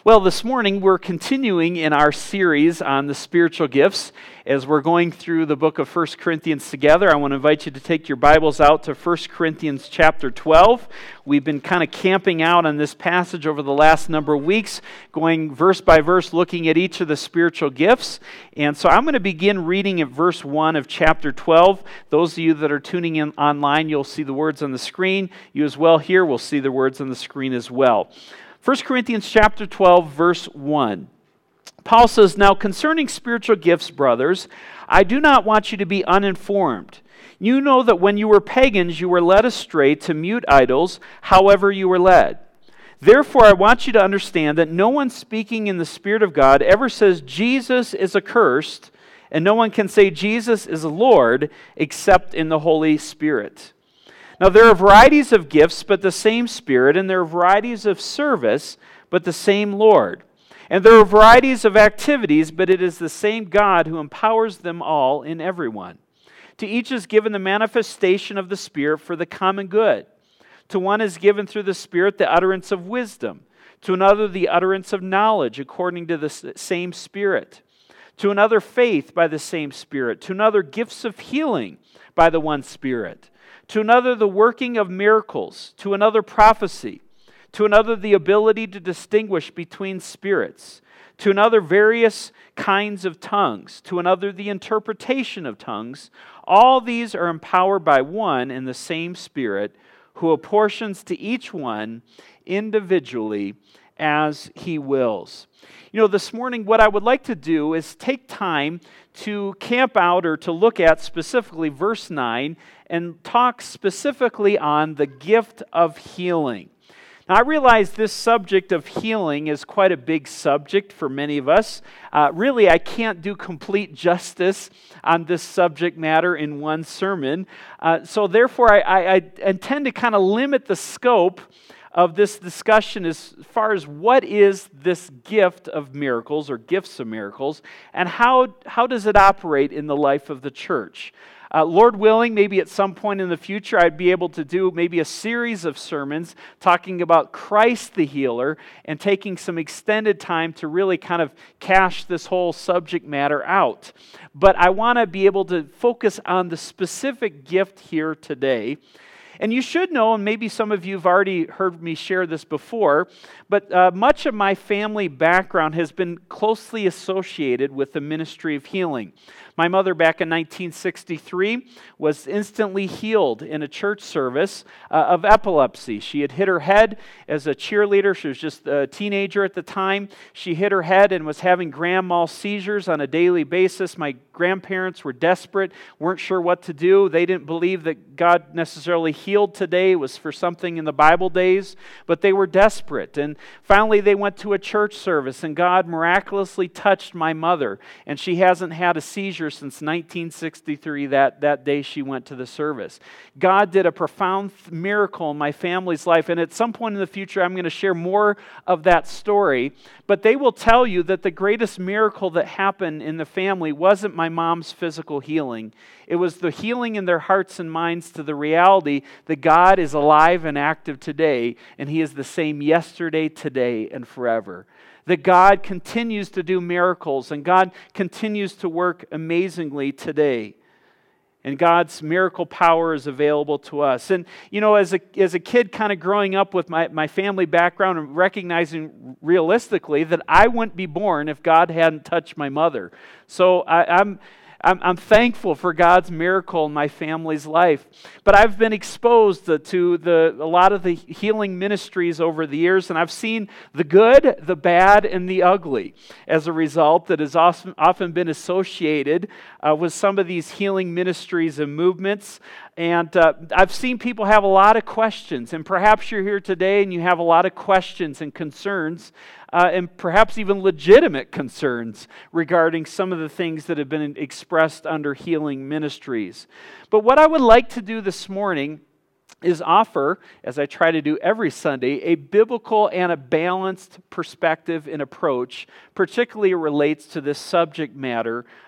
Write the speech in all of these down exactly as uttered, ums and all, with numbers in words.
Well, this morning we're continuing in our series on the spiritual gifts. As we're going through the book of First Corinthians together, I want to invite you to take your Bibles out to First Corinthians chapter twelve. We've been kind of camping out on this passage over the last number of weeks, going verse by verse, looking at each of the spiritual gifts. And so I'm going to begin reading at verse one of chapter twelve. Those of you that are tuning in online, you'll see the words on the screen. You as well here will see the words on the screen as well. First Corinthians chapter twelve, verse one. Paul says, "Now concerning spiritual gifts, brothers, I do not want you to be uninformed. You know that when you were pagans, you were led astray to mute idols, however you were led. Therefore, I want you to understand that no one speaking in the Spirit of God ever says Jesus is accursed, and no one can say Jesus is a Lord except in the Holy Spirit. Now there are varieties of gifts, but the same Spirit, and there are varieties of service, but the same Lord. And there are varieties of activities, but it is the same God who empowers them all in everyone. To each is given the manifestation of the Spirit for the common good. To one is given through the Spirit the utterance of wisdom, to another the utterance of knowledge according to the same Spirit, to another faith by the same Spirit, to another gifts of healing by the one Spirit, to another the working of miracles, to another prophecy, to another the ability to distinguish between spirits, to another various kinds of tongues, to another the interpretation of tongues. All these are empowered by one and the same Spirit, who apportions to each one individually as He wills." You know, this morning what I would like to do is take time to camp out or to look at specifically verse nine and talk specifically on the gift of healing. Now, I realize this subject of healing is quite a big subject for many of us. Uh, really, I can't do complete justice on this subject matter in one sermon. Uh, so therefore, I, I, I intend to kind of limit the scope of this discussion as far as what is this gift of miracles or gifts of miracles, and how, how does it operate in the life of the church. Uh, Lord willing, maybe at some point in the future I'd be able to do maybe a series of sermons talking about Christ the healer and taking some extended time to really kind of cash this whole subject matter out. But I want to be able to focus on the specific gift here today. And you should know, and maybe some of you have already heard me share this before, but uh, much of my family background has been closely associated with the ministry of healing. My mother back in nineteen sixty-three was instantly healed in a church service uh, of epilepsy. She had hit her head as a cheerleader. She was just a teenager at the time. She hit her head and was having grand mal seizures on a daily basis. My grandparents were desperate, weren't sure what to do. They didn't believe that God necessarily healed today. It was for something in the Bible days, but they were desperate. And finally they went to a church service, and God miraculously touched my mother, and she hasn't had a seizure since nineteen sixty-three, that, that day she went to the service. God did a profound miracle in my family's life, and at some point in the future I'm going to share more of that story, but they will tell you that the greatest miracle that happened in the family wasn't my mom's physical healing. It was the healing in their hearts and minds to the reality that God is alive and active today, and He is the same yesterday, today, and forever. That God continues to do miracles, and God continues to work amazingly today. And God's miracle power is available to us. And, you know, as a as a kid kind of growing up with my, my family background and recognizing realistically that I wouldn't be born if God hadn't touched my mother. So I, I'm... I'm, I'm thankful for God's miracle in my family's life. But I've been exposed to, to the, a lot of the healing ministries over the years, and I've seen the good, the bad, and the ugly as a result that has often, often been associated uh, with some of these healing ministries and movements. And uh, I've seen people have a lot of questions, and perhaps you're here today and you have a lot of questions and concerns, uh, and perhaps even legitimate concerns regarding some of the things that have been expressed under healing ministries. But what I would like to do this morning is offer, as I try to do every Sunday, a biblical and a balanced perspective and approach, particularly relates to this subject matter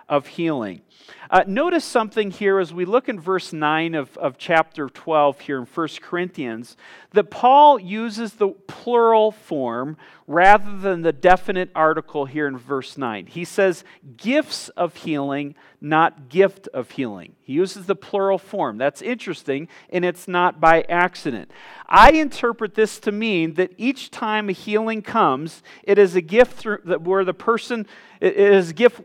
of healing. Uh, notice something here as we look in verse nine of, of chapter twelve here in First Corinthians, that Paul uses the plural form rather than the definite article here in verse nine. He says gifts of healing, not gift of healing. He uses the plural form. That's interesting, and it's not by accident. I interpret this to mean that each time a healing comes, it is a gift through, where the person, it is a gift.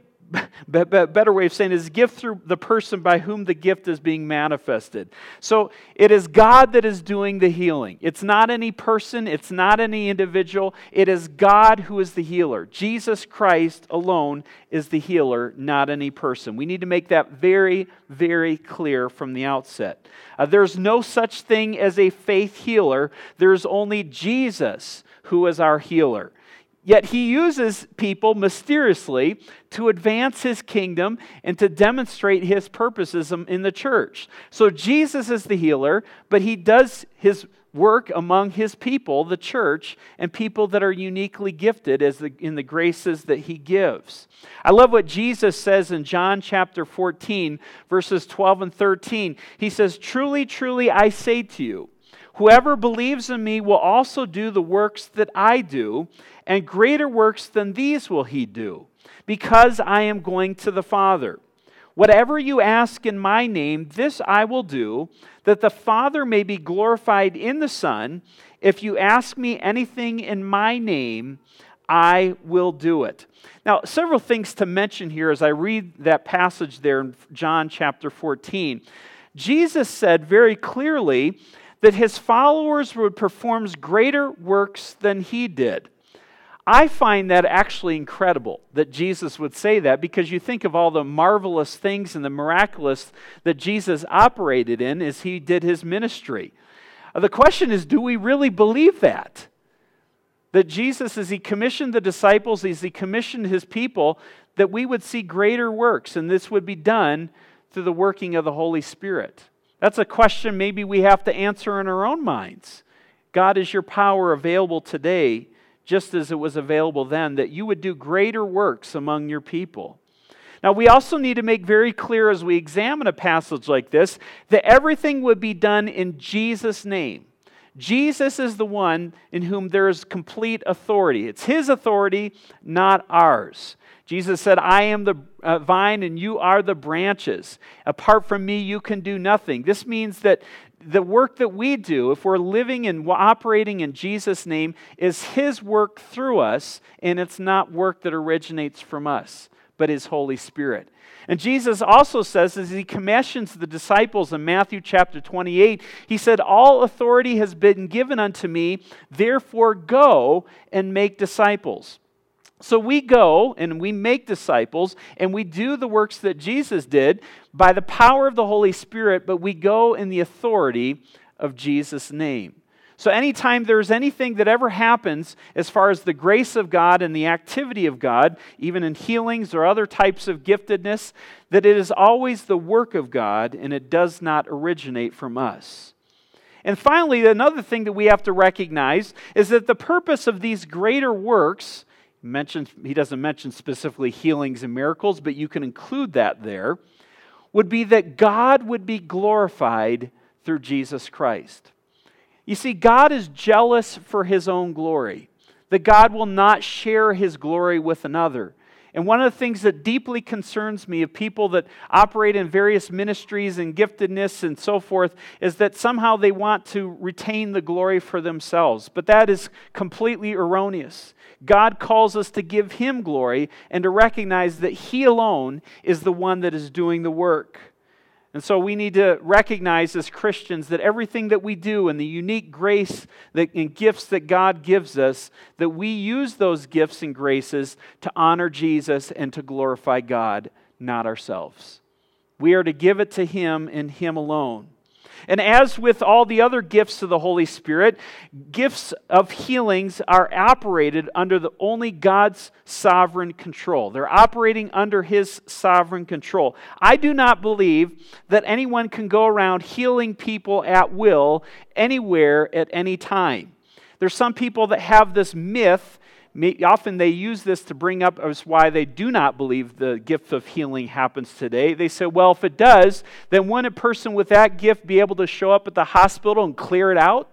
Better way of saying it is a gift through the person by whom the gift is being manifested. So it is God that is doing the healing. It's not any person. It's not any individual. It is God who is the healer. Jesus Christ alone is the healer, not any person. We need to make that very, very clear from the outset. Uh, there's no such thing as a faith healer. There's only Jesus who is our healer. Yet he uses people mysteriously to advance his kingdom and to demonstrate his purposes in the church. So Jesus is the healer, but he does his work among his people, the church, and people that are uniquely gifted as the, in the graces that he gives. I love what Jesus says in John chapter fourteen, verses twelve and thirteen. He says, "Truly, truly, I say to you, whoever believes in me will also do the works that I do, and greater works than these will he do, because I am going to the Father. Whatever you ask in my name, this I will do, that the Father may be glorified in the Son. If you ask me anything in my name, I will do it." Now, several things to mention here as I read that passage there in John chapter fourteen. Jesus said very clearly that his followers would perform greater works than he did. I find that actually incredible that Jesus would say that, because you think of all the marvelous things and the miraculous that Jesus operated in as he did his ministry. The question is, do we really believe that? That Jesus, as he commissioned the disciples, as he commissioned his people, that we would see greater works, and this would be done through the working of the Holy Spirit. That's a question maybe we have to answer in our own minds. God, is your power available today, just as it was available then, that you would do greater works among your people? Now, we also need to make very clear as we examine a passage like this, that everything would be done in Jesus' name. Jesus is the one in whom there is complete authority. It's his authority, not ours. Jesus said, "I am the uh, vine and you are the branches. Apart from me, you can do nothing." This means that the work that we do, if we're living and operating in Jesus' name, is his work through us, and it's not work that originates from us, but his Holy Spirit. And Jesus also says, as he commissions the disciples in Matthew chapter twenty-eight, he said, "All authority has been given unto me, therefore go and make disciples." So we go and we make disciples and we do the works that Jesus did by the power of the Holy Spirit, but we go in the authority of Jesus' name. So anytime there's anything that ever happens as far as the grace of God and the activity of God, even in healings or other types of giftedness, that it is always the work of God and it does not originate from us. And finally, another thing that we have to recognize is that the purpose of these greater works, mentioned, he doesn't mention specifically healings and miracles, but you can include that there, would be that God would be glorified through Jesus Christ. You see, God is jealous for his own glory, that God will not share his glory with another. And one of the things that deeply concerns me of people that operate in various ministries and giftedness and so forth is that somehow they want to retain the glory for themselves. But that is completely erroneous. God calls us to give him glory and to recognize that he alone is the one that is doing the work. And so we need to recognize as Christians that everything that we do and the unique grace that, and gifts that God gives us, that we use those gifts and graces to honor Jesus and to glorify God, not ourselves. We are to give it to him and him alone. And as with all the other gifts of the Holy Spirit, gifts of healings are operated under the only God's sovereign control. They're operating under his sovereign control. I do not believe that anyone can go around healing people at will, anywhere, at any time. There's some people that have this myth Often they use this to bring up as why they do not believe the gift of healing happens today. They say, well, if it does, then wouldn't a person with that gift be able to show up at the hospital and clear it out?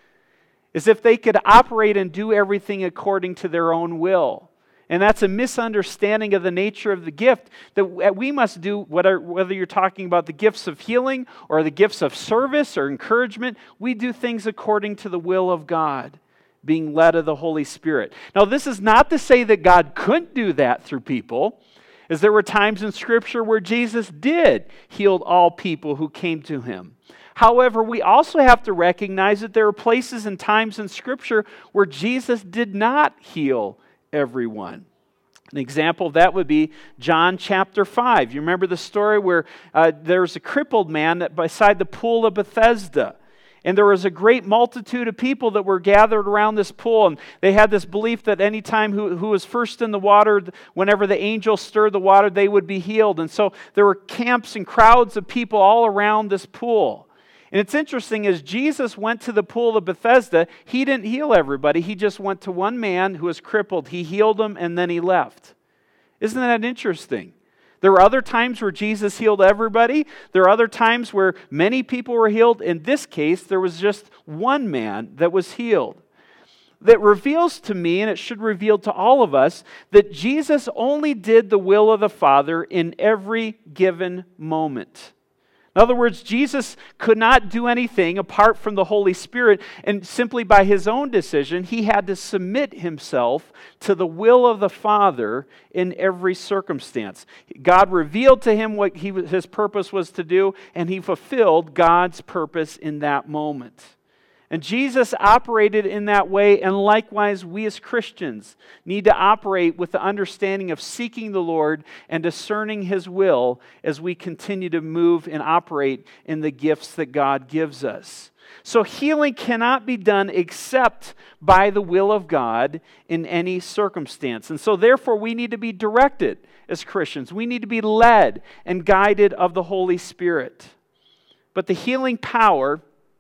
As if they could operate and do everything according to their own will. And that's a misunderstanding of the nature of the gift, that we must do, whether, whether you're talking about the gifts of healing or the gifts of service or encouragement, we do things according to the will of God, being led of the Holy Spirit. Now, this is not to say that God couldn't do that through people, as there were times in Scripture where Jesus did heal all people who came to Him. However, we also have to recognize that there are places and times in Scripture where Jesus did not heal everyone. An example of that would be John chapter five. You remember the story where uh, there was a crippled man beside the pool of Bethesda. And there was a great multitude of people that were gathered around this pool. And they had this belief that anytime who, who was first in the water, whenever the angel stirred the water, they would be healed. And so there were camps and crowds of people all around this pool. And it's interesting, as Jesus went to the pool of Bethesda, He didn't heal everybody. He just went to one man who was crippled. He healed him and then He left. Isn't that interesting? There were other times where Jesus healed everybody. There are other times where many people were healed. In this case, there was just one man that was healed. That reveals to me, and it should reveal to all of us, that Jesus only did the will of the Father in every given moment. In other words, Jesus could not do anything apart from the Holy Spirit, and simply by His own decision, He had to submit Himself to the will of the Father in every circumstance. God revealed to Him what he, His purpose was to do, and He fulfilled God's purpose in that moment. And Jesus operated in that way, and likewise we as Christians need to operate with the understanding of seeking the Lord and discerning His will as we continue to move and operate in the gifts that God gives us. So healing cannot be done except by the will of God in any circumstance. And so therefore we need to be directed as Christians. We need to be led and guided of the Holy Spirit. But the healing power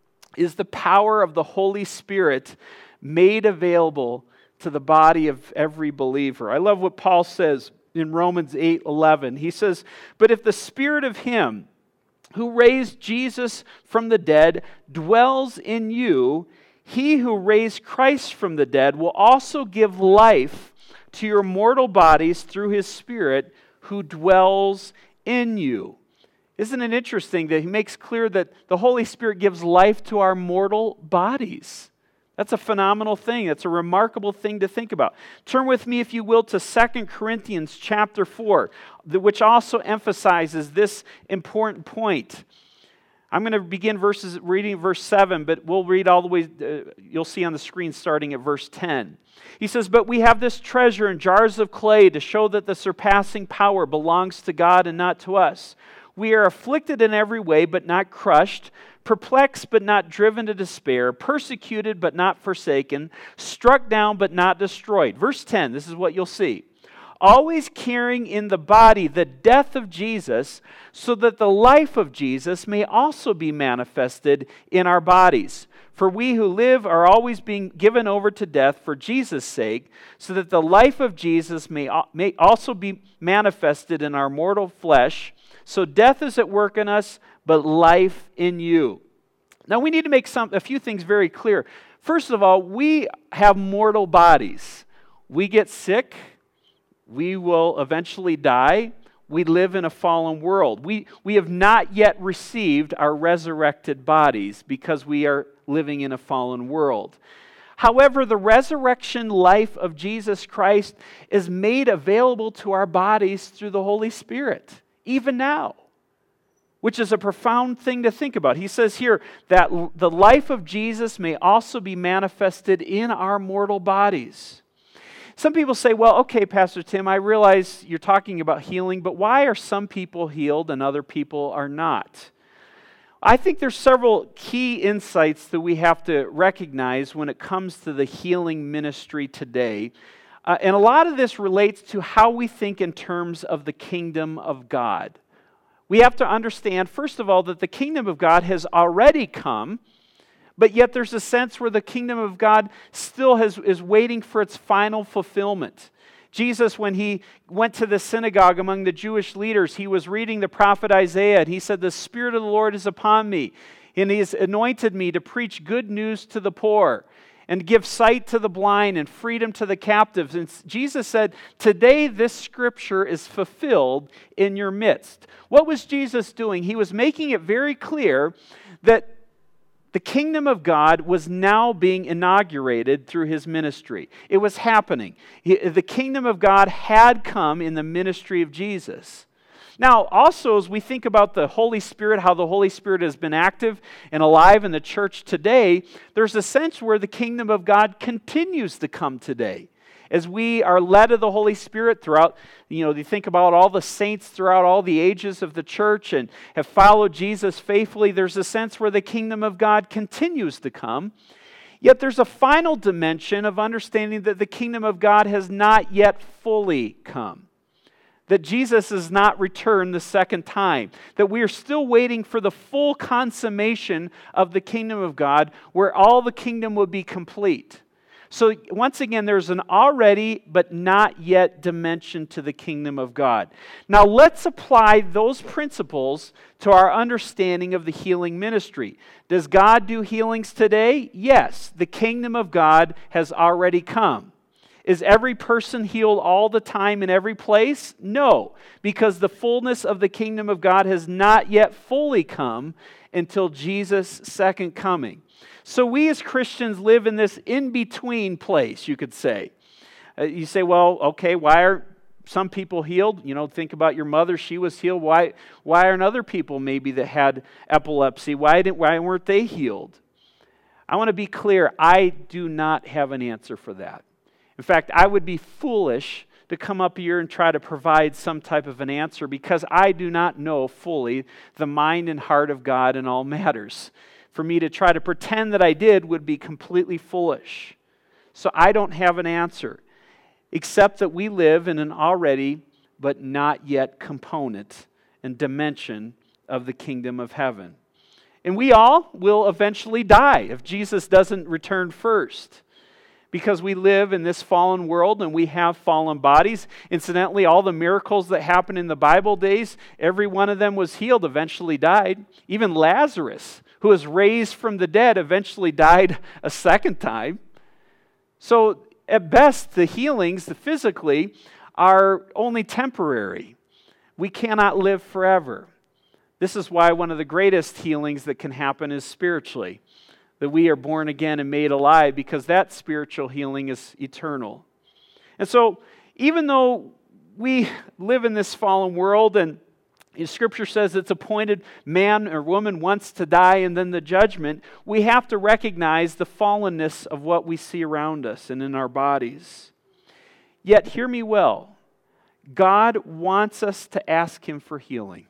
is the power of the Holy Spirit made available to the body of every believer. I love what Paul says in Romans eight eleven. He says, "But if the Spirit of Him who raised Jesus from the dead dwells in you, He who raised Christ from the dead will also give life to your mortal bodies through His Spirit who dwells in you." Isn't it interesting that he makes clear that the Holy Spirit gives life to our mortal bodies? That's a phenomenal thing. That's a remarkable thing to think about. Turn with me, if you will, to Second Corinthians chapter four, which also emphasizes this important point. I'm going to begin verses reading verse seven, but we'll read all the way, uh, you'll see on the screen starting at verse ten. He says, "But we have this treasure in jars of clay to show that the surpassing power belongs to God and not to us. We are afflicted in every way, but not crushed, perplexed, but not driven to despair, persecuted, but not forsaken, struck down, but not destroyed." Verse ten, this is what you'll see. "Always carrying in the body the death of Jesus, so that the life of Jesus may also be manifested in our bodies. For we who live are always being given over to death for Jesus' sake, so that the life of Jesus may, may also be manifested in our mortal flesh. So death is at work in us, but life in you." Now we need to make some a few things very clear. First of all, we have mortal bodies. We get sick. We will eventually die. We live in a fallen world. We, we have not yet received our resurrected bodies because we are living in a fallen world. However, the resurrection life of Jesus Christ is made available to our bodies through the Holy Spirit, even now, which is a profound thing to think about. He says here that the life of Jesus may also be manifested in our mortal bodies. Some people say, well, okay, Pastor Tim, I realize you're talking about healing, but why are some people healed and other people are not? I think there's several key insights that we have to recognize when it comes to the healing ministry today. Uh, and a lot of this relates to how we think in terms of the kingdom of God. We have to understand, first of all, that the kingdom of God has already come, But yet there's a sense where the kingdom of God still has, is waiting for its final fulfillment. Jesus, when he went to the synagogue among the Jewish leaders, he was reading the prophet Isaiah, and he said, "The Spirit of the Lord is upon me, and he has anointed me to preach good news to the poor, and give sight to the blind, and freedom to the captives." And Jesus said, "Today this scripture is fulfilled in your midst." What was Jesus doing? He was making it very clear that the kingdom of God was now being inaugurated through his ministry. It was happening. The kingdom of God had come in the ministry of Jesus. Now, also, as we think about the Holy Spirit, how the Holy Spirit has been active and alive in the church today, there's a sense where the kingdom of God continues to come today. As we are led of the Holy Spirit throughout, you know, you think about all the saints throughout all the ages of the church and have followed Jesus faithfully, there's a sense where the kingdom of God continues to come. Yet there's a final dimension of understanding that the kingdom of God has not yet fully come. That Jesus has not returned the second time. That we are still waiting for the full consummation of the kingdom of God, where all the kingdom will be complete. So once again, there's an already but not yet dimension to the kingdom of God. Now let's apply those principles to our understanding of the healing ministry. Does God do healings today? Yes. The kingdom of God has already come. Is every person healed all the time in every place? No, because the fullness of the kingdom of God has not yet fully come until Jesus' second coming. So we as Christians live in this in-between place, you could say. Uh, you say, well, okay, why are some people healed? You know, think about your mother, she was healed. Why, why aren't other people maybe that had epilepsy? Why, didn't, why weren't they healed? I want to be clear, I do not have an answer for that. In fact, I would be foolish to come up here and try to provide some type of an answer because I do not know fully the mind and heart of God in all matters. For me to try to pretend that I did would be completely foolish. So I don't have an answer, except that we live in an already but not yet component and dimension of the kingdom of heaven. And we all will eventually die if Jesus doesn't return first. Because we live in this fallen world and we have fallen bodies. Incidentally, all the miracles that happened in the Bible days, every one of them was healed, eventually died. Even Lazarus, who was raised from the dead, eventually died a second time. So at best, the healings, the physically, are only temporary. We cannot live forever. This is why one of the greatest healings that can happen is spiritually. That we are born again and made alive, because that spiritual healing is eternal. And so, even though we live in this fallen world, and Scripture says it's appointed man or woman once to die and then the judgment, we have to recognize the fallenness of what we see around us and in our bodies. Yet, hear me well, God wants us to ask Him for healing.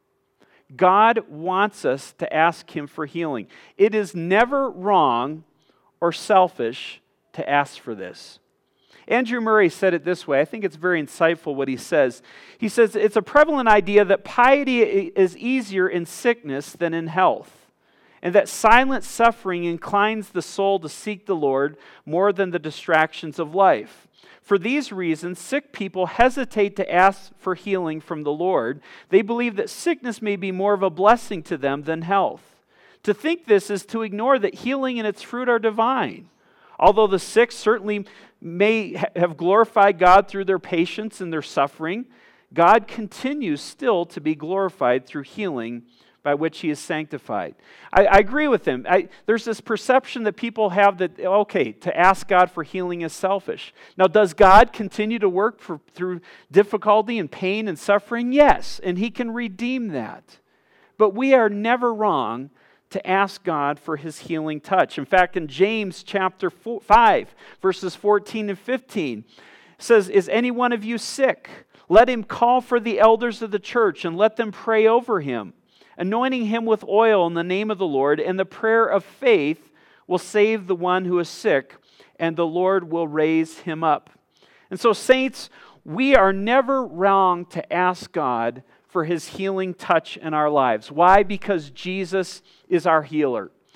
God wants us to ask Him for healing. It is never wrong or selfish to ask for this. Andrew Murray said it this way. I think it's very insightful what he says. He says, it's a prevalent idea that piety is easier in sickness than in health, and that silent suffering inclines the soul to seek the Lord more than the distractions of life. For these reasons, sick people hesitate to ask for healing from the Lord. They believe that sickness may be more of a blessing to them than health. To think this is to ignore that healing and its fruit are divine. Although the sick certainly may have glorified God through their patience and their suffering, God continues still to be glorified through healing by which He is sanctified. I, I agree with him. I, there's this perception that people have that, okay, to ask God for healing is selfish. Now, does God continue to work for, through difficulty and pain and suffering? Yes, and He can redeem that. But we are never wrong to ask God for His healing touch. In fact, in James chapter five, verses fourteen and fifteen, it says, "Is any one of you sick? Let him call for the elders of the church and let them pray over him, anointing him with oil in the name of the Lord, and the prayer of faith will save the one who is sick, and the Lord will raise him up." And so, saints, we are never wrong to ask God for His healing touch in our lives. Why? Because Jesus is our healer.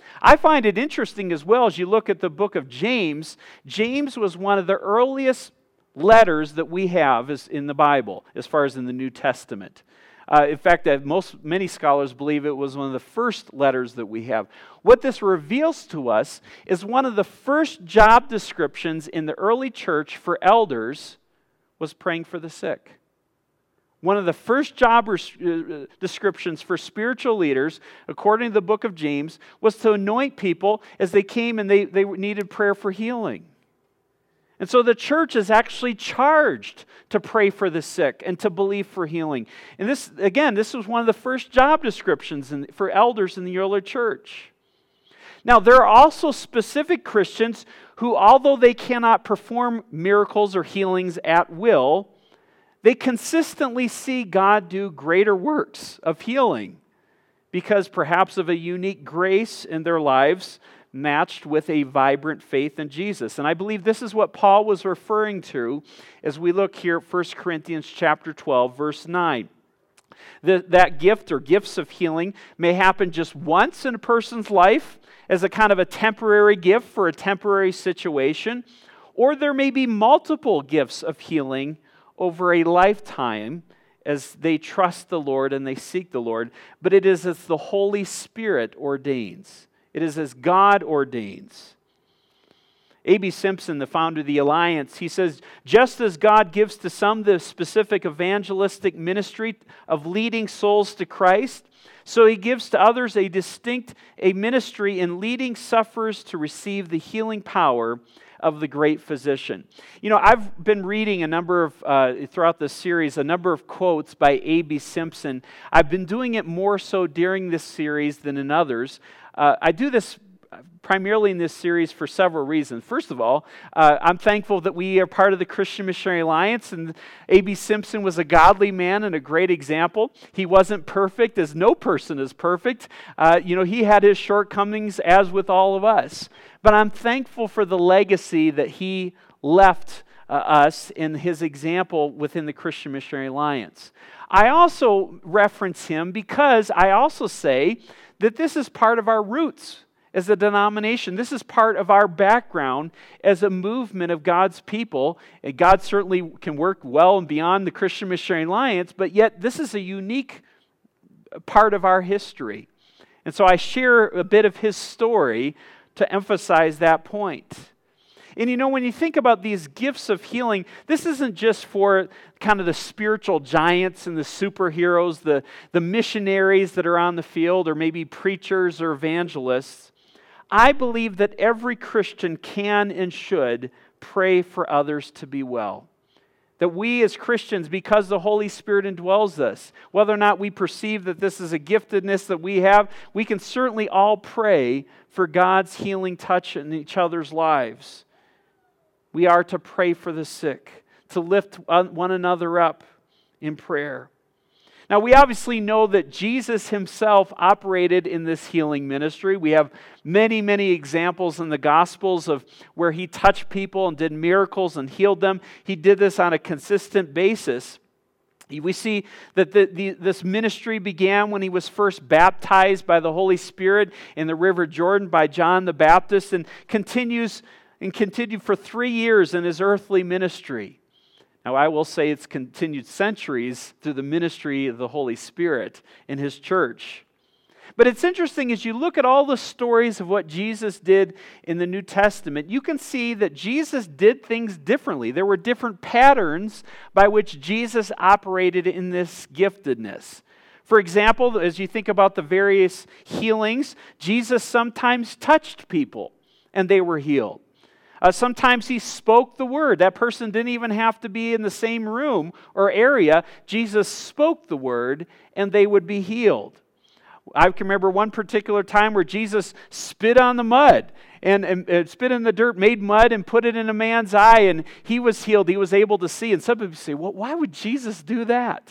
I find it interesting as well as you look at the book of James. James was one of the earliest letters that we have is in the Bible, as far as in the New Testament. Uh, in fact, uh, most many scholars believe it was one of the first letters that we have. What this reveals to us is one of the first job descriptions in the early church for elders was praying for the sick. One of the first job res- uh, descriptions for spiritual leaders, according to the book of James, was to anoint people as they came and they, they needed prayer for healing. And so the church is actually charged to pray for the sick and to believe for healing. And this, again, this was one of the first job descriptions in, for elders in the early church. Now, there are also specific Christians who, although they cannot perform miracles or healings at will, they consistently see God do greater works of healing because perhaps of a unique grace in their lives matched with a vibrant faith in Jesus. And I believe this is what Paul was referring to as we look here at First Corinthians chapter twelve, verse nine. The, that gift or gifts of healing may happen just once in a person's life as a kind of a temporary gift for a temporary situation, or there may be multiple gifts of healing over a lifetime as they trust the Lord and they seek the Lord. But it is as the Holy Spirit ordains. It is as God ordains. A B Simpson, the founder of the Alliance, he says, just as God gives to some the specific evangelistic ministry of leading souls to Christ, so He gives to others a distinct a ministry in leading sufferers to receive the healing power of the great physician. You know, I've been reading a number of, uh, throughout this series, a number of quotes by A B Simpson. I've been doing it more so during this series than in others. Uh, I do this primarily in this series for several reasons. First of all, uh, I'm thankful that we are part of the Christian Missionary Alliance, and A B Simpson was a godly man and a great example. He wasn't perfect, as no person is perfect. Uh, you know, he had his shortcomings, as with all of us. But I'm thankful for the legacy that he left uh, us in his example within the Christian Missionary Alliance. I also reference him because I also say that this is part of our roots as a denomination. This is part of our background as a movement of God's people. And God certainly can work well and beyond the Christian Missionary Alliance, but yet this is a unique part of our history. And so I share a bit of his story to emphasize that point. And you know, when you think about these gifts of healing, this isn't just for kind of the spiritual giants and the superheroes, the, the missionaries that are on the field, or maybe preachers or evangelists. I believe that every Christian can and should pray for others to be well. That we as Christians, because the Holy Spirit indwells us, whether or not we perceive that this is a giftedness that we have, we can certainly all pray for God's healing touch in each other's lives. We are to pray for the sick, to lift one another up in prayer. Now, we obviously know that Jesus Himself operated in this healing ministry. We have many, many examples in the Gospels of where He touched people and did miracles and healed them. He did this on a consistent basis. We see that the, the, this ministry began when He was first baptized by the Holy Spirit in the River Jordan by John the Baptist, and continues and continued for three years in His earthly ministry. Now, I will say it's continued centuries through the ministry of the Holy Spirit in His church. But it's interesting, as you look at all the stories of what Jesus did in the New Testament, you can see that Jesus did things differently. There were different patterns by which Jesus operated in this giftedness. For example, as you think about the various healings, Jesus sometimes touched people and they were healed. Uh, sometimes He spoke the word. That person didn't even have to be in the same room or area. Jesus spoke the word and they would be healed. I can remember one particular time where Jesus spit on the mud and, and, and spit in the dirt, made mud and put it in a man's eye, and he was healed. He was able to see. And some people say, well, why would Jesus do that?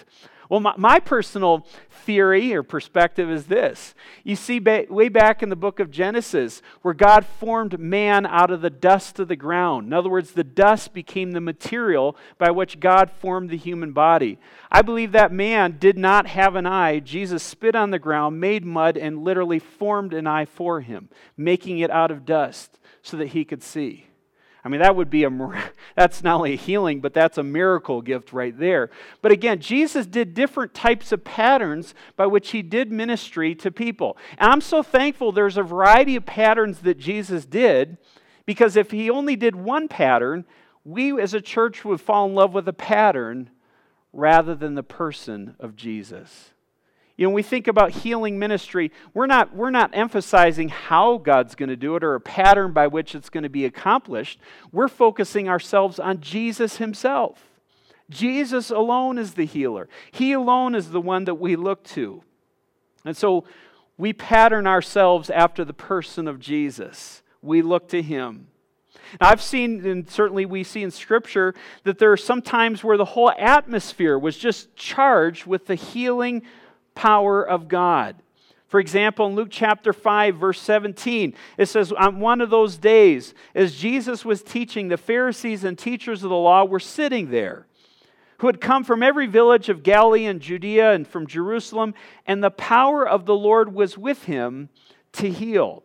Well, my, my personal theory or perspective is this. You see, ba- way back in the book of Genesis, where God formed man out of the dust of the ground. In other words, the dust became the material by which God formed the human body. I believe that man did not have an eye. Jesus spit on the ground, made mud, and literally formed an eye for him, making it out of dust so that he could see. I mean, that would be a, that's not only a healing, but that's a miracle gift right there. But again, Jesus did different types of patterns by which he did ministry to people. And I'm so thankful there's a variety of patterns that Jesus did, because if he only did one pattern, we as a church would fall in love with a pattern rather than the person of Jesus. You know, when we think about healing ministry, we're not, we're not emphasizing how God's going to do it or a pattern by which it's going to be accomplished. We're focusing ourselves on Jesus himself. Jesus alone is the healer. He alone is the one that we look to. And so we pattern ourselves after the person of Jesus. We look to him. Now, I've seen, and certainly we see in Scripture, that there are some times where the whole atmosphere was just charged with the healing power of God. For example, in Luke chapter five, verse seventeen, it says, on one of those days, as Jesus was teaching, the Pharisees and teachers of the law were sitting there, who had come from every village of Galilee and Judea and from Jerusalem, and the power of the Lord was with him to heal.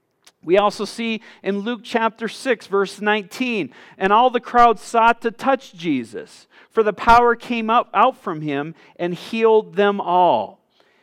We also see in Luke chapter six, verse nineteen, and all the crowd sought to touch Jesus, for the power came up out from him and healed them all.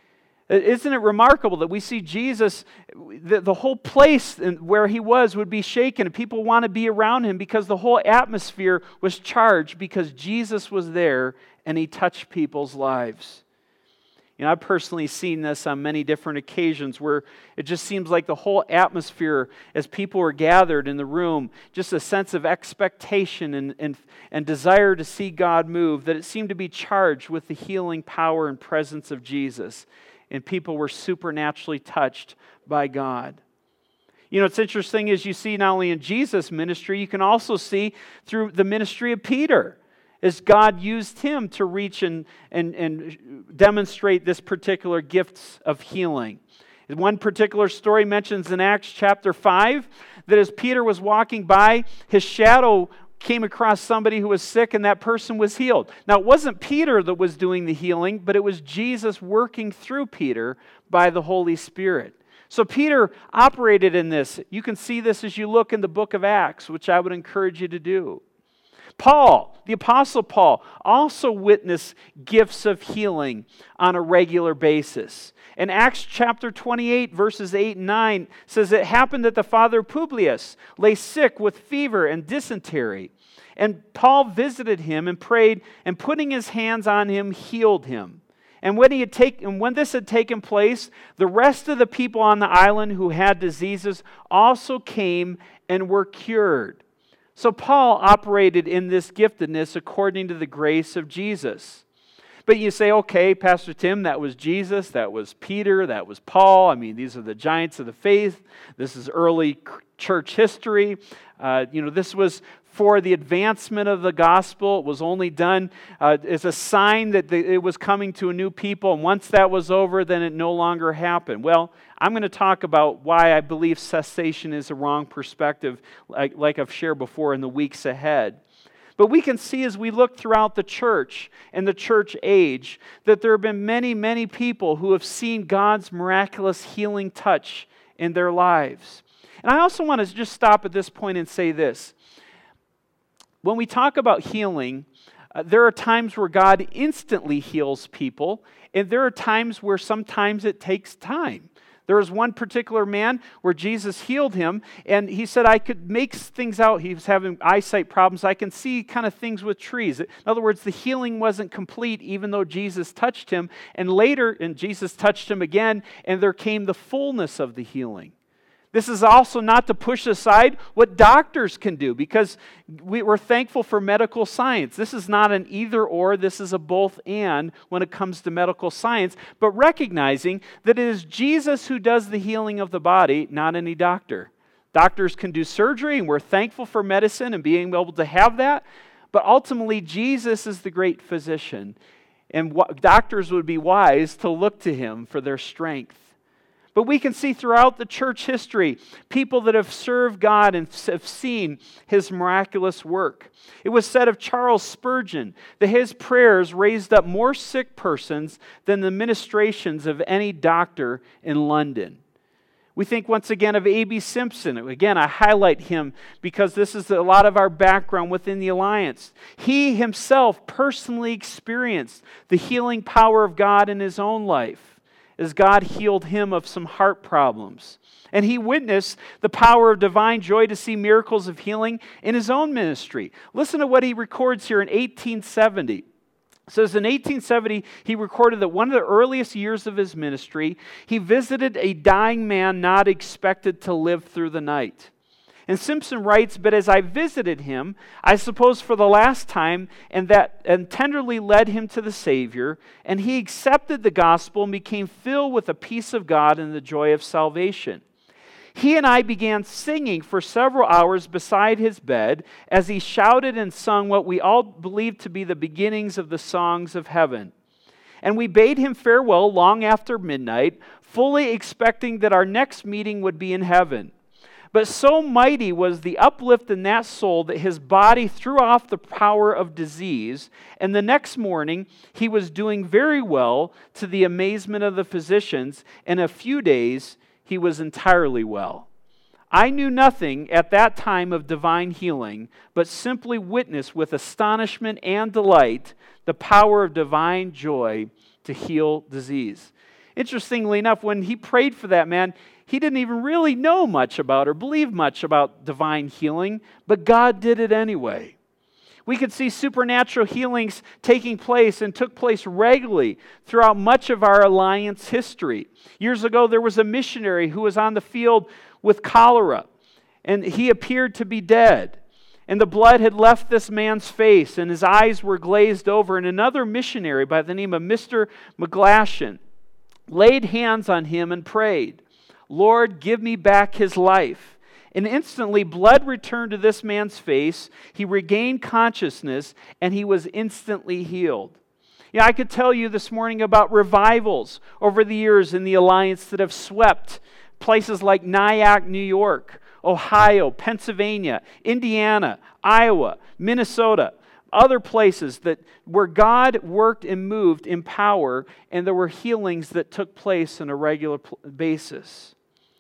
Isn't it remarkable that we see Jesus, the, the whole place where he was would be shaken, and people want to be around him because the whole atmosphere was charged because Jesus was there and he touched people's lives. You know, I've personally seen this on many different occasions where it just seems like the whole atmosphere as people were gathered in the room, just a sense of expectation and, and, and desire to see God move, that it seemed to be charged with the healing power and presence of Jesus. And people were supernaturally touched by God. You know, what's interesting is you see not only in Jesus' ministry, you can also see through the ministry of Peter, as God used him to reach and, and, and demonstrate this particular gifts of healing. One particular story mentions in Acts chapter five that as Peter was walking by, his shadow came across somebody who was sick and that person was healed. Now, it wasn't Peter that was doing the healing, but it was Jesus working through Peter by the Holy Spirit. So Peter operated in this. You can see this as you look in the book of Acts, which I would encourage you to do. Paul, the Apostle Paul, also witnessed gifts of healing on a regular basis. In Acts chapter twenty-eight, verses eight and nine, says it happened that the father of Publius lay sick with fever and dysentery. And Paul visited him and prayed, and putting his hands on him, healed him. And when, he had take, and when this had taken place, the rest of the people on the island who had diseases also came and were cured. So Paul operated in this giftedness according to the grace of Jesus. But you say, okay, Pastor Tim, that was Jesus, that was Peter, that was Paul. I mean, these are the giants of the faith. This is early church history. Uh, you know, this was for the advancement of the gospel. It was only done uh, as a sign that the, it was coming to a new people. And once that was over, then it no longer happened. Well, I'm going to talk about why I believe cessation is a wrong perspective, like, like I've shared before in the weeks ahead. But we can see as we look throughout the church and the church age that there have been many, many people who have seen God's miraculous healing touch in their lives. And I also want to just stop at this point and say this. When we talk about healing, uh, there are times where God instantly heals people, and there are times where sometimes it takes time. There was one particular man where Jesus healed him, and he said, I could make things out. He was having eyesight problems. I can see kind of things with trees. In other words, the healing wasn't complete even though Jesus touched him. And later, and Jesus touched him again, and there came the fullness of the healing. This is also not to push aside what doctors can do, because we, we're thankful for medical science. This is not an either or, this is a both and when it comes to medical science, but recognizing that it is Jesus who does the healing of the body, not any doctor. Doctors can do surgery, and we're thankful for medicine and being able to have that, but ultimately Jesus is the great physician. and doctors would be wise to look to him for their strength. But we can see throughout the church history, people that have served God and have seen his miraculous work. It was said of Charles Spurgeon that his prayers raised up more sick persons than the ministrations of any doctor in London. We think once again of A B Simpson. Again, I highlight him because this is a lot of our background within the Alliance. He himself personally experienced the healing power of God in his own life, as God healed him of some heart problems. And he witnessed the power of divine joy to see miracles of healing in his own ministry. Listen to what he records here in eighteen seventy. It says in eighteen seventy, he recorded that one of the earliest years of his ministry, he visited a dying man not expected to live through the night. And Simpson writes, "But as I visited him, I suppose for the last time, and that and tenderly led him to the Savior, and he accepted the gospel and became filled with the peace of God and the joy of salvation. He and I began singing for several hours beside his bed as he shouted and sung what we all believed to be the beginnings of the songs of heaven. And we bade him farewell long after midnight, fully expecting that our next meeting would be in heaven. But so mighty was the uplift in that soul that his body threw off the power of disease, and the next morning he was doing very well to the amazement of the physicians. In a few days he was entirely well. I knew nothing at that time of divine healing, but simply witnessed with astonishment and delight the power of divine joy to heal disease." Interestingly enough, when he prayed for that man, he didn't even really know much about or believe much about divine healing, but God did it anyway. We could see supernatural healings taking place and took place regularly throughout much of our Alliance history. Years ago, there was a missionary who was on the field with cholera, and he appeared to be dead. And the blood had left this man's face, and his eyes were glazed over. And another missionary by the name of Mister McGlashan laid hands on him and prayed, "Lord, give me back his life." And instantly blood returned to this man's face. He regained consciousness, and he was instantly healed. Yeah, I could tell you this morning about revivals over the years in the Alliance that have swept places like Nyack, New York, Ohio, Pennsylvania, Indiana, Iowa, Minnesota, other places that where God worked and moved in power, and there were healings that took place on a regular basis.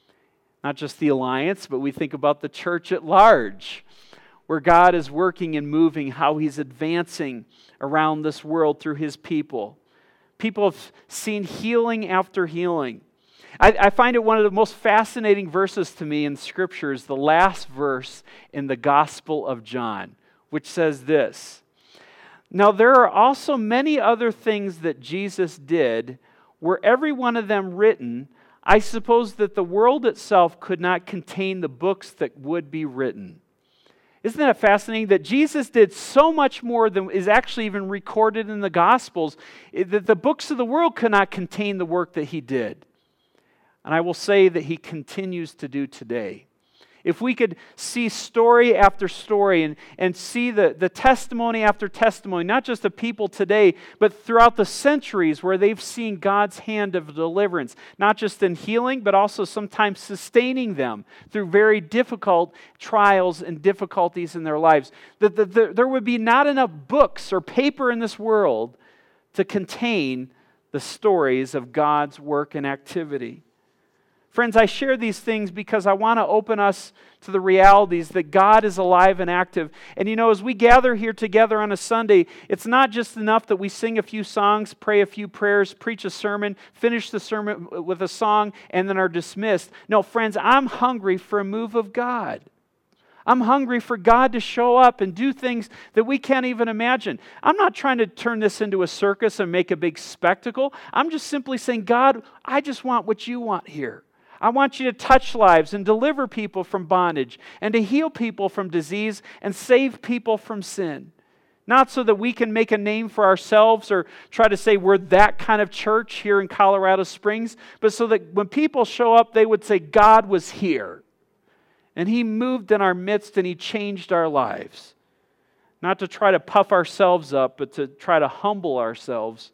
Not just the Alliance, but we think about the church at large, where God is working and moving, how He's advancing around this world through His people. People have seen healing after healing. I, I find it one of the most fascinating verses to me in Scripture is the last verse in the Gospel of John, which says this: "Now there are also many other things that Jesus did, were every one of them written, I suppose that the world itself could not contain the books that would be written." Isn't that fascinating that Jesus did so much more than is actually even recorded in the Gospels, that the books of the world could not contain the work that He did. And I will say that He continues to do today. If we could see story after story and, and see the, the testimony after testimony, not just of people today, but throughout the centuries where they've seen God's hand of deliverance, not just in healing, but also sometimes sustaining them through very difficult trials and difficulties in their lives, that the, the, there would be not enough books or paper in this world to contain the stories of God's work and activity. Friends, I share these things because I want to open us to the realities that God is alive and active. And you know, as we gather here together on a Sunday, it's not just enough that we sing a few songs, pray a few prayers, preach a sermon, finish the sermon with a song, and then are dismissed. No, friends, I'm hungry for a move of God. I'm hungry for God to show up and do things that we can't even imagine. I'm not trying to turn this into a circus and make a big spectacle. I'm just simply saying, God, I just want what you want here. I want you to touch lives and deliver people from bondage and to heal people from disease and save people from sin. Not so that we can make a name for ourselves or try to say we're that kind of church here in Colorado Springs, but so that when people show up, they would say, God was here. And He moved in our midst and He changed our lives. Not to try to puff ourselves up, but to try to humble ourselves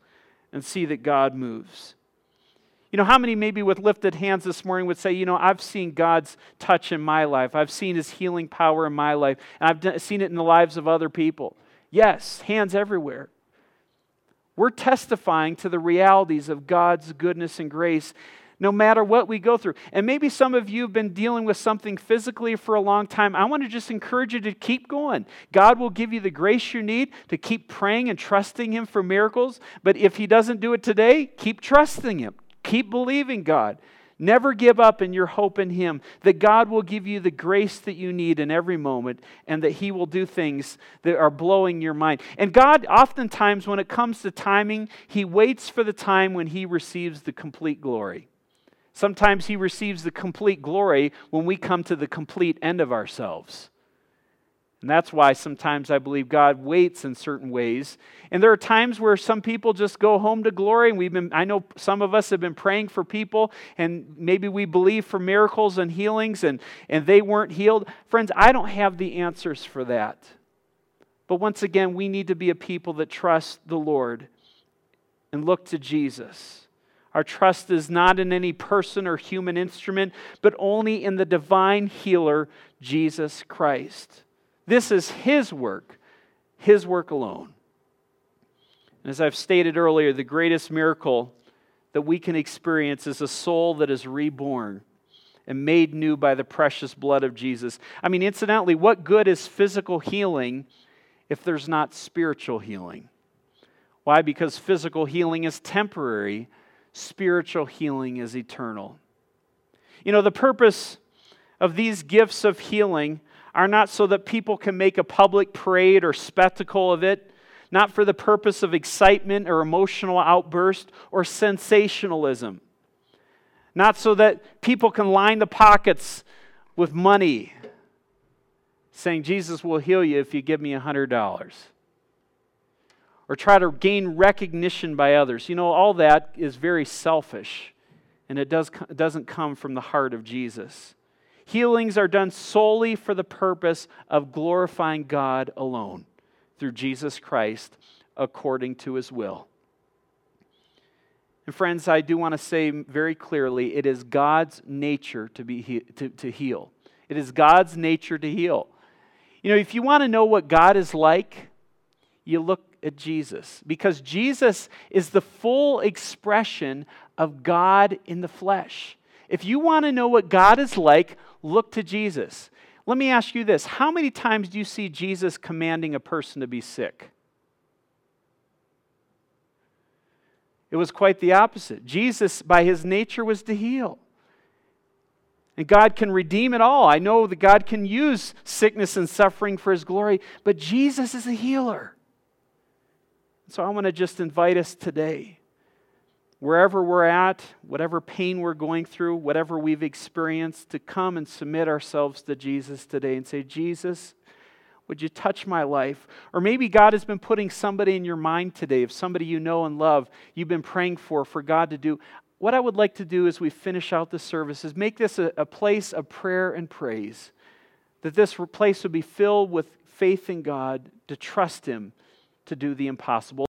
and see that God moves. You know, how many maybe with lifted hands this morning would say, you know, I've seen God's touch in my life. I've seen His healing power in my life. And I've done, seen it in the lives of other people. Yes, hands everywhere. We're testifying to the realities of God's goodness and grace no matter what we go through. And maybe some of you have been dealing with something physically for a long time. I want to just encourage you to keep going. God will give you the grace you need to keep praying and trusting Him for miracles. But if He doesn't do it today, keep trusting Him. Keep believing God. Never give up in your hope in Him, that God will give you the grace that you need in every moment, and that He will do things that are blowing your mind. And God, oftentimes when it comes to timing, He waits for the time when He receives the complete glory. Sometimes He receives the complete glory when we come to the complete end of ourselves. And that's why sometimes I believe God waits in certain ways. And there are times where some people just go home to glory. And we've been, I know some of us have been praying for people, and maybe we believe for miracles and healings, and, and they weren't healed. Friends, I don't have the answers for that. But once again, we need to be a people that trust the Lord and look to Jesus. Our trust is not in any person or human instrument, but only in the divine healer, Jesus Christ. This is His work, His work alone. And as I've stated earlier, the greatest miracle that we can experience is a soul that is reborn and made new by the precious blood of Jesus. I mean, incidentally, what good is physical healing if there's not spiritual healing? Why? Because physical healing is temporary, spiritual healing is eternal. You know, the purpose of these gifts of healing are not so that people can make a public parade or spectacle of it, not for the purpose of excitement or emotional outburst or sensationalism, not so that people can line the pockets with money, saying, Jesus will heal you if you give me one hundred dollars, or try to gain recognition by others. You know, all that is very selfish, and it does, it doesn't come from the heart of Jesus. Healings are done solely for the purpose of glorifying God alone through Jesus Christ according to His will. And friends, I do want to say very clearly, it is God's nature to be he- to, to heal. It is God's nature to heal. You know, if you want to know what God is like, you look at Jesus, because Jesus is the full expression of God in the flesh. If you want to know what God is like, look to Jesus. Let me ask you this. How many times do you see Jesus commanding a person to be sick? It was quite the opposite. Jesus, by His nature, was to heal. And God can redeem it all. I know that God can use sickness and suffering for His glory, but Jesus is a healer. So I want to just invite us today, wherever we're at, whatever pain we're going through, whatever we've experienced, to come and submit ourselves to Jesus today and say, Jesus, would you touch my life? Or maybe God has been putting somebody in your mind today, if somebody you know and love, you've been praying for, for God to do. What I would like to do as we finish out the service is make this a, a place of prayer and praise, that this place would be filled with faith in God, to trust Him to do the impossible.